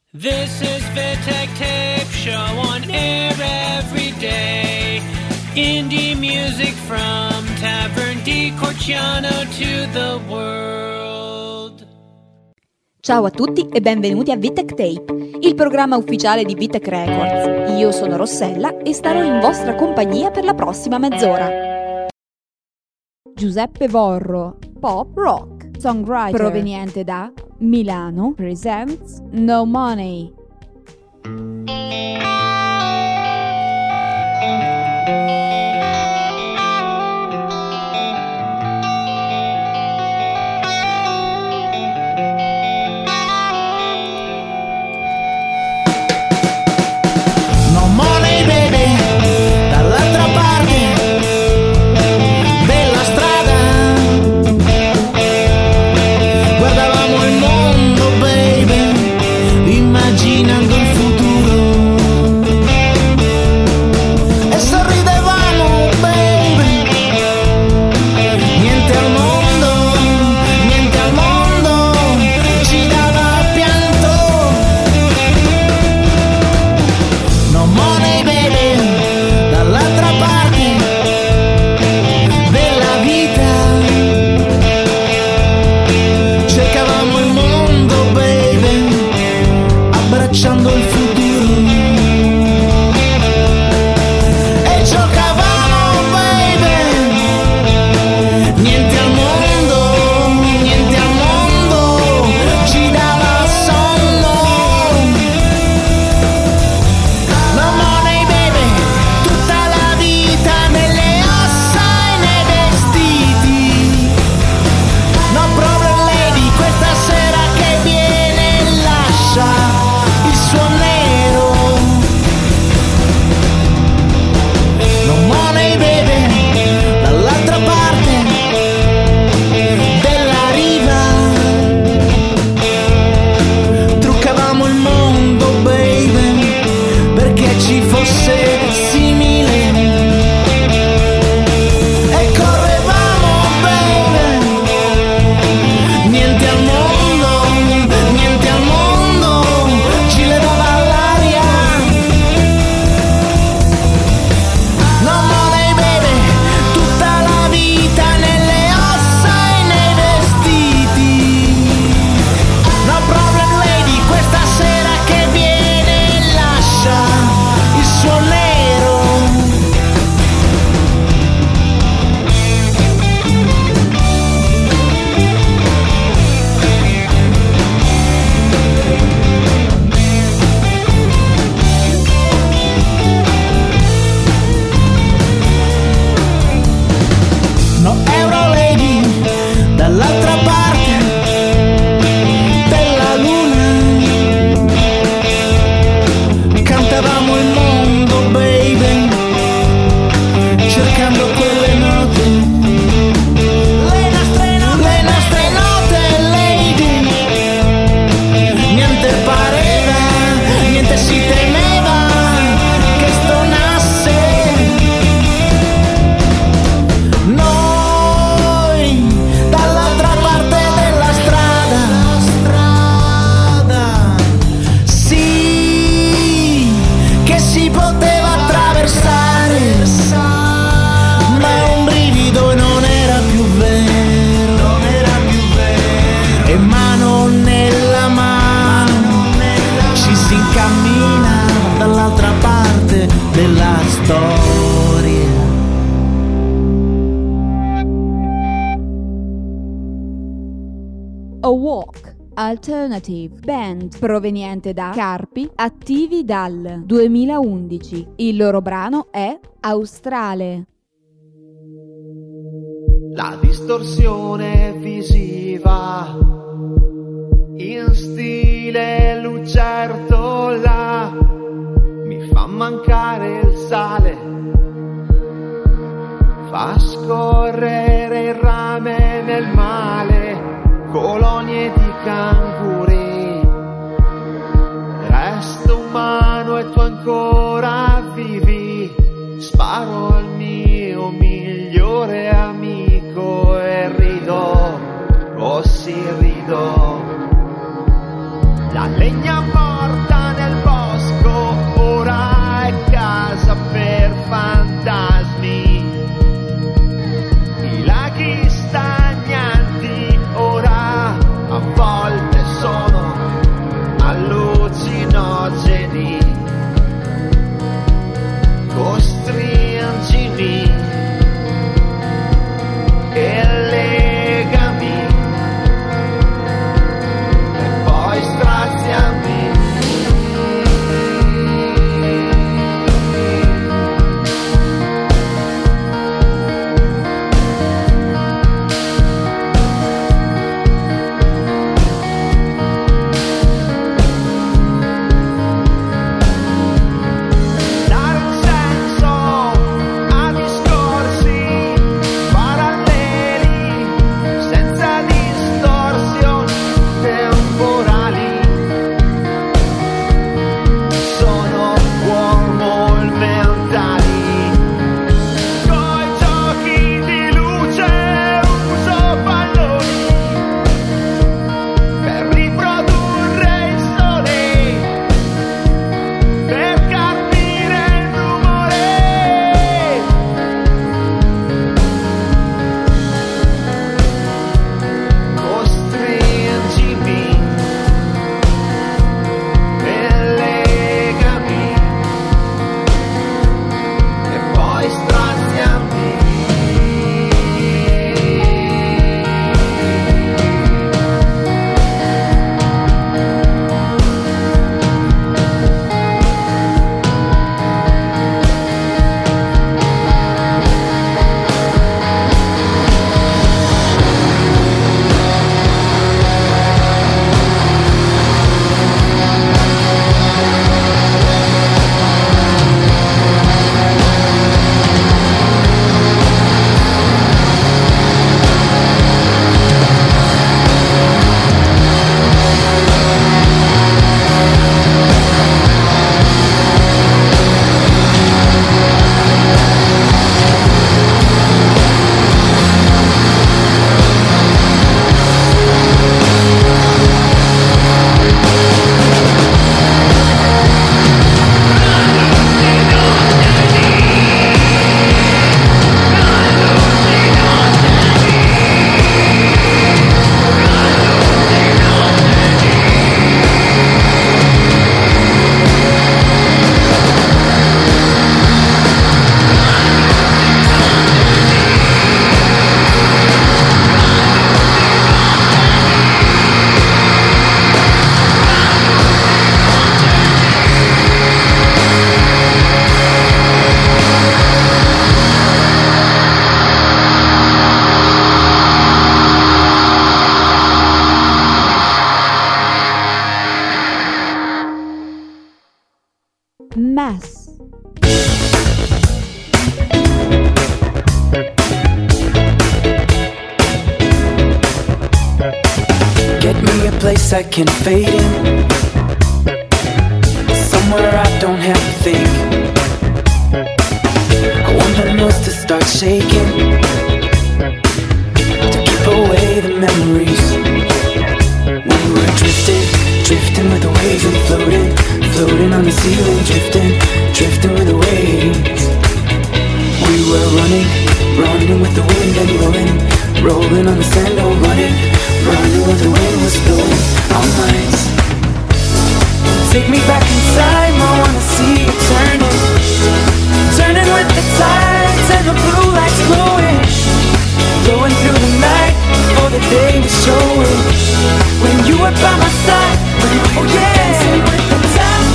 This is Vitek Tape Show on air every day. Indie music from Tavern di Corciano to the world. Ciao a tutti e benvenuti a Vitek Tape, il programma ufficiale di Vitek Records. Io sono Rossella e starò in vostra compagnia per la prossima mezz'ora. Giuseppe Vorro, pop rock, songwriter proveniente da Milano, presents No Money. Alternative band proveniente da Carpi, attivi dal 2011. Il loro brano è Australe. La distorsione visiva in stile lucertola mi fa mancare il sale, fa scorrere il rame nel male, colonie di canguri, resto umano e tu ancora vivi, sparo al mio migliore amico e rido, oh sì rido, la legna morta Mess. Get me a place I can fade in, somewhere I don't have to think. I want my nose to start shaking, to keep away the memories. We were drifting with the waves and floating on the ceiling, drifting with the waves. We were running with the wind and rolling on the sand, oh running where the wind was blowing all nights. Take me back in time, I wanna see you turning with the tides and the blue lights glowing through the night before the day was showing. When you were by my side, oh yeah, dancing with the tides,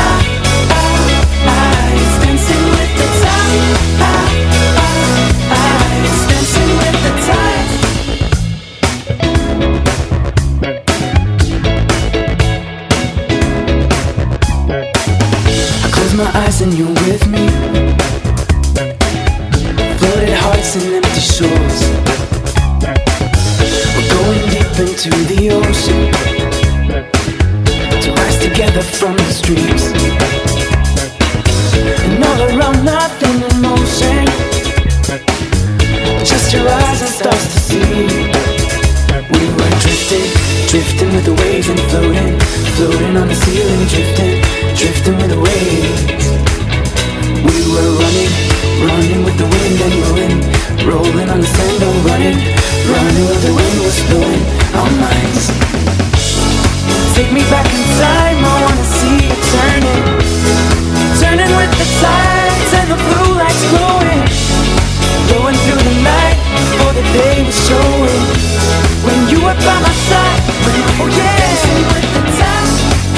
dancing with the tides, dancing with the tides. I close my eyes and you're with me, floated hearts and empty shores. We're going deep into the ocean to rise together from the streams. And all around nothing in motion, just your eyes and stars to see. We were drifting with the waves and floating on the ceiling, drifting with the waves. We were running with the wind and rolling on the sand, oh running where the wind was blowing all nights. Take me back in time, I wanna see you turning with the tides and the blue lights glowing through the night before the day was showing. When you were by my side, oh yeah, dancing with the tides,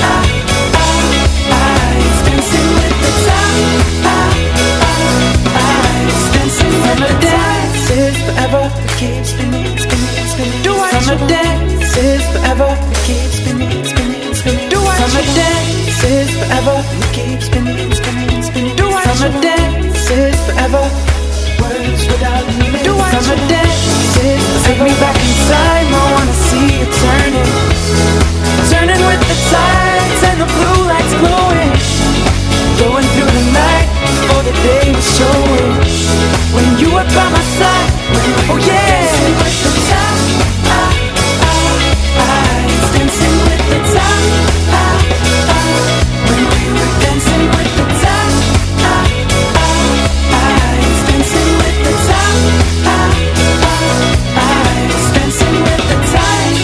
dancing with the tides, dancing with the dances forever, we keep spinning. Summer dances forever, we keep spinning. Summer dances forever, we keep spinning. Summer dances forever, words without meaning. Summer dances, take me back in time, I wanna see you turning with the tides and the blue lights glowing through the night before the day was showing. When you were by my side, oh yeah, dancing with the tides, dancing with the tides, when we were dancing with the tides, dancing with the tides, dancing with the tides.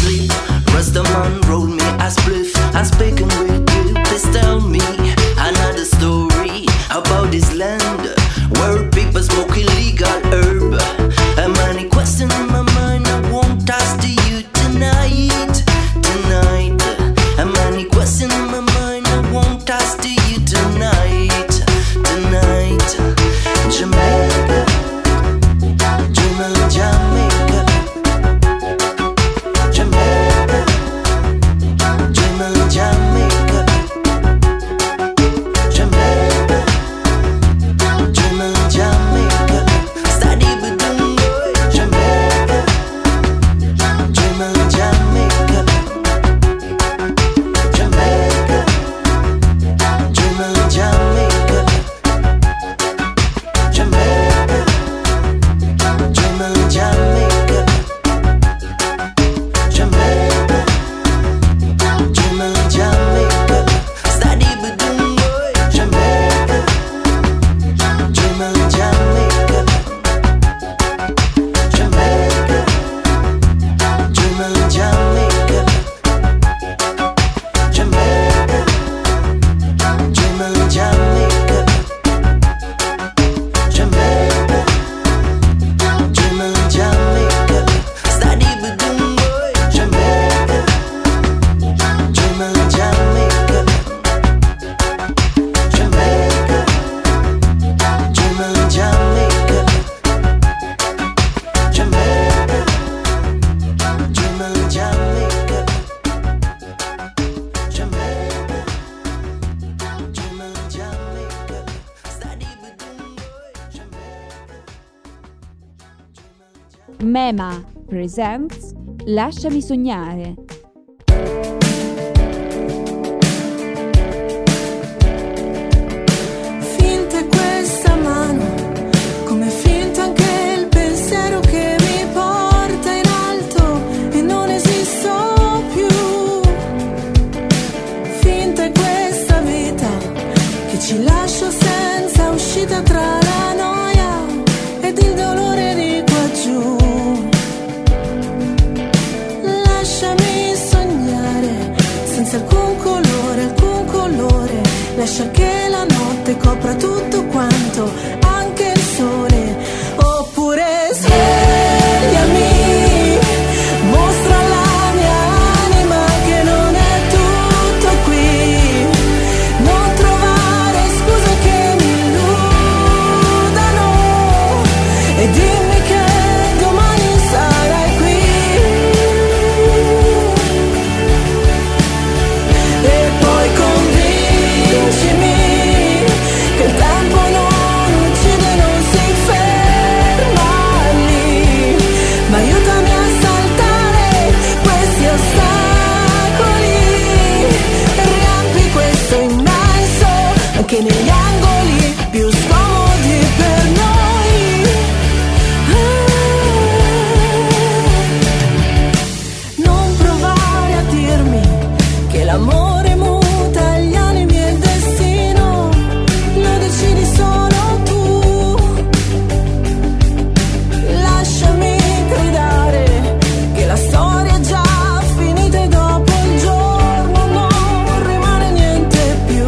Rastaman roll me a spliff and speaking with you, please tell me. And I Mema presents Lasciami sognare. Finta è questa mano, come finta anche il pensiero che mi porta in alto e non esisto più. Finta è questa vita che ci lascia senza uscita tra la noia ed il dolore di qua giù. Lasciami sognare senza alcun colore, lascia che la notte copra tutto quanto, anche il sole. Oppure svegliami, mostra alla mia anima che non è tutto qui, non trovare scuse che mi illudano e dimmi che domani sarai qui. E poi convincimi che il tempo non uccide, non si ferma lì, ma aiutami a saltare questi ostacoli e riempi questo immenso anche negli angoli più scomodi per noi. Non provare a dirmi che l'amore muta gli animi e il destino, lo decidi solo tu. Lasciami gridare che la storia è già finita e dopo il giorno non rimane niente più.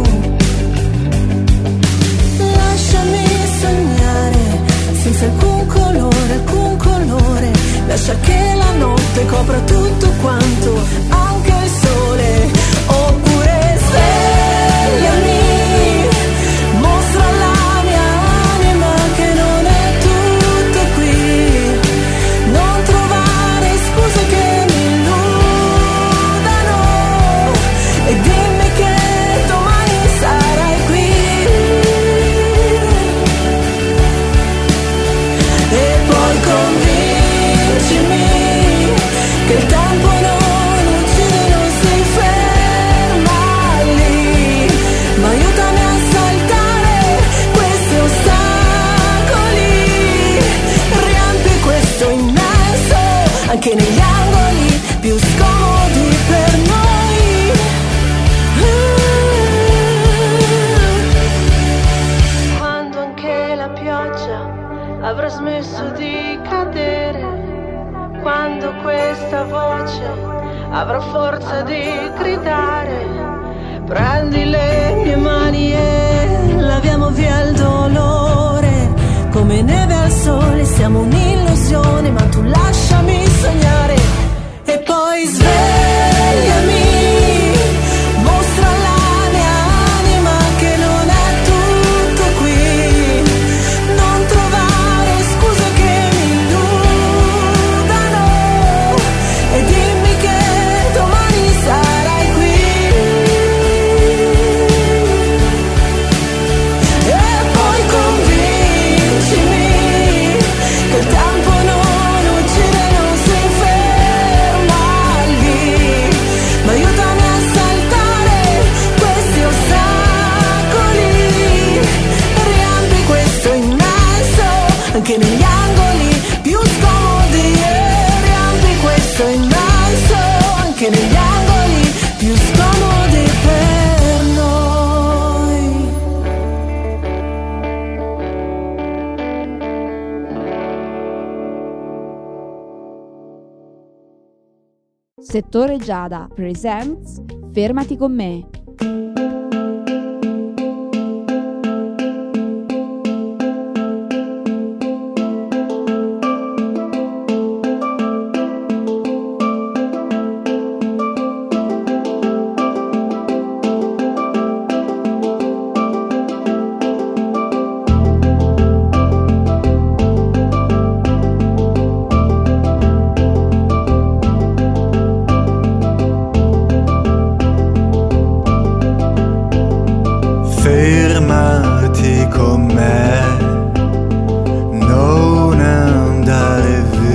Lasciami sognare senza alcun colore, lascia che la notte copra tutto quanto, anche il sole. Oppure svegliami, mostra alla mia anima che non è tutto qui, non trovare scuse che mi illudano e dimmi che domani sarai qui. E poi convincimi che il tempo non uccide, non si ferma lì, ma aiutami a saltare questi ostacoli, riempi questo immenso anche negli angoli più scomodi per noi. Quando anche la pioggia avrà smesso di cadere, quando questa voce avrà forza di gridare, prendi le mie mani e laviamo via il dolore, come neve al sole siamo un'illusione, ma tu lasciami sognare. E poi svegliami, mostra alla mia anima che non è tutto qui, non trovare scuse che mi illudano e dimmi che domani sarai qui. E poi convincimi che il tempo non uccide, non si ferma lì, ma aiutami a saltare questi ostacoli e riempi questo immenso anche negli angoli più scomodi, e riempi questo immenso anche negli angoli più scomodi per noi. Settore Giada presents Fermati con me. Fermati con me, non andare via.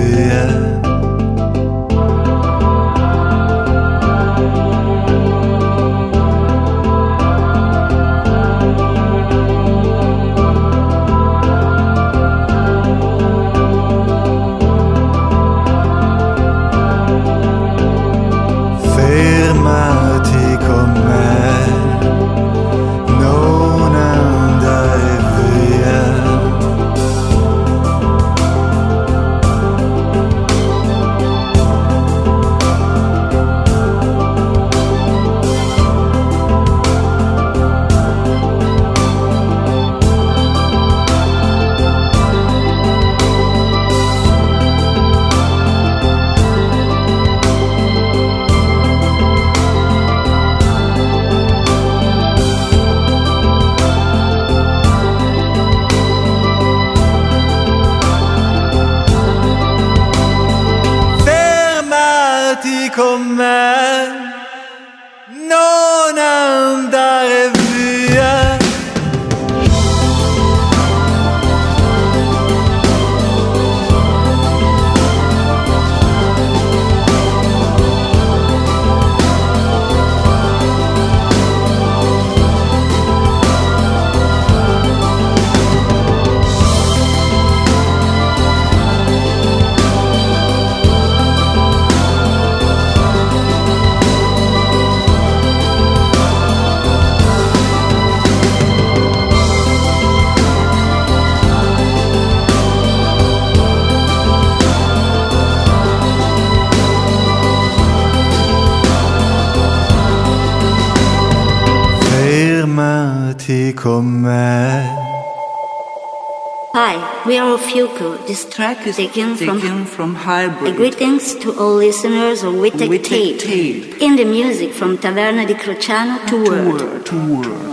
senti con me. Hi, we are Ofiuco. This track is taken from Hybrid. Greetings to all listeners of Wittek Tape. In the music from Taverna di Crociano to Word.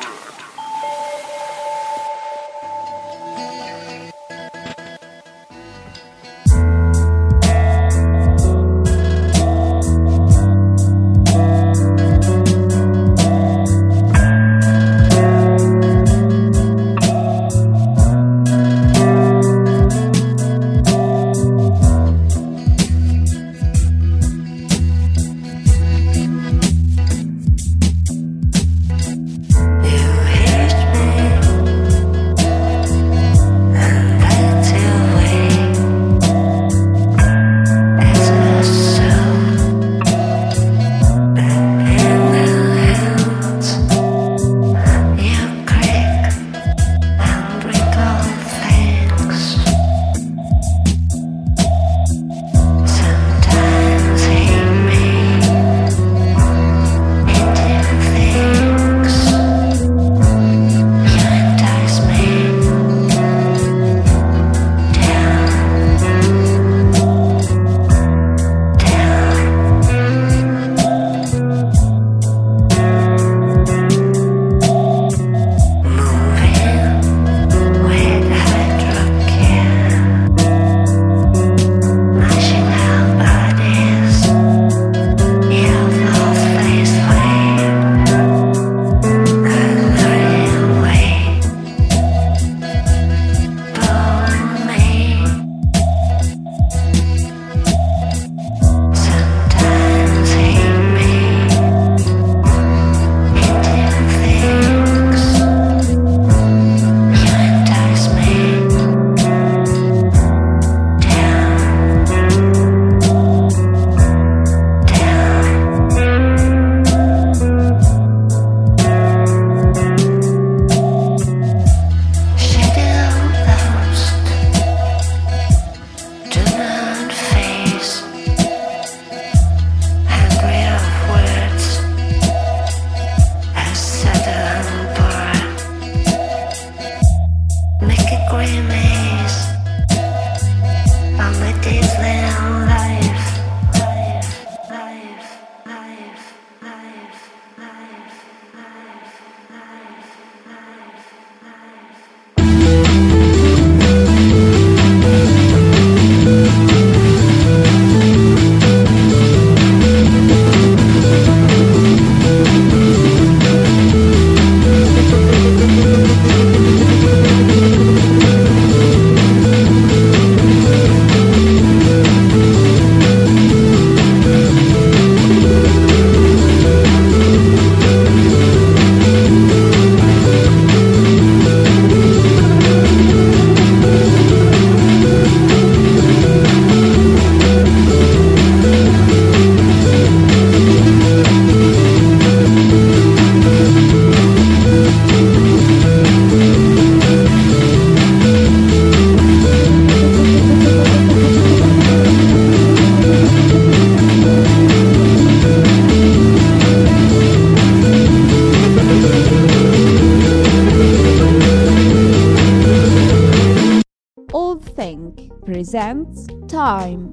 Presents Time.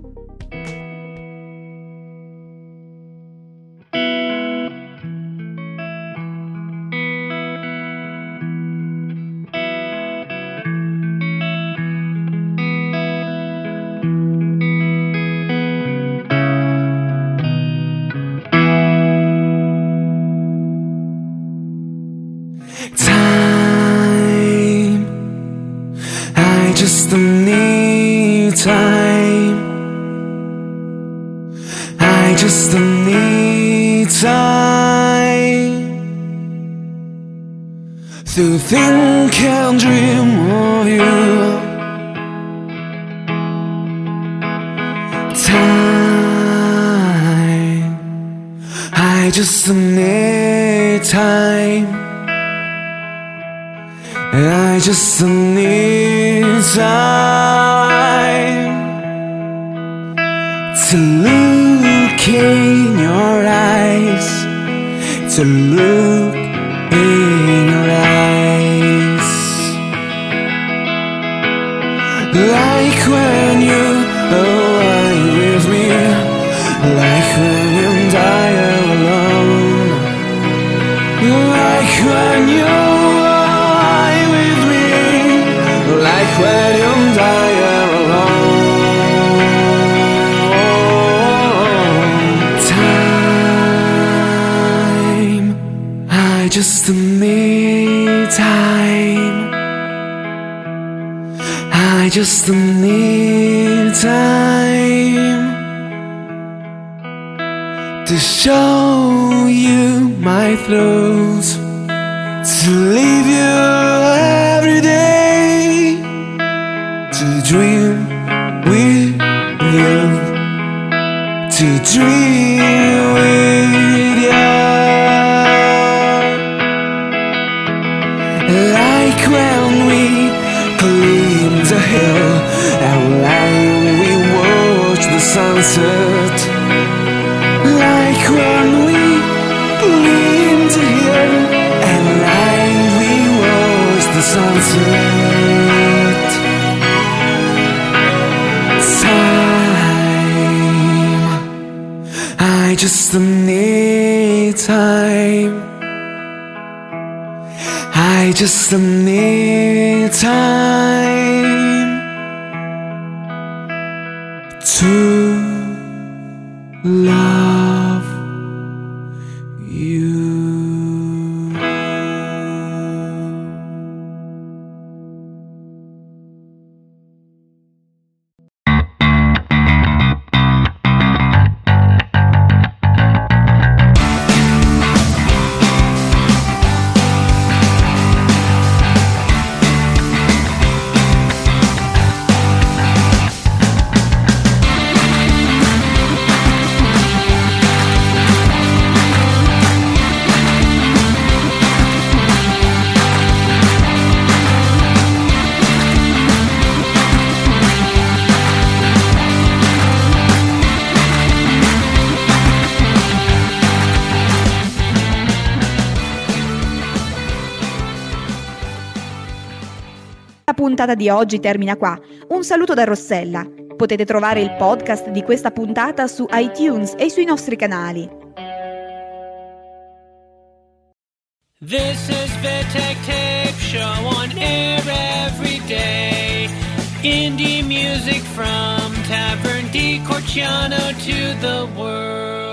I just need time. I just need time to think and dream of you. Time. I just need time. I just need time to look in your eyes, to look in your eyes. like when you're away with me, like when you die alone, like when you're away with me, like when you die alone. Time, I just need time. I just need time to show you my throat, to leave you every day, to dream with you, to dream with you. Like when we climbed the hill, and when we watched the sunset. Like when we climbed the hill, and when we watched the sunset. Time, I just need time. I just need time to love you. La puntata di oggi termina qua. Un saluto da Rossella. Potete trovare il podcast di questa puntata su iTunes e sui nostri canali. This is Vitek Tape Show on air every day. Indie music from Tavern di Corciano to the world.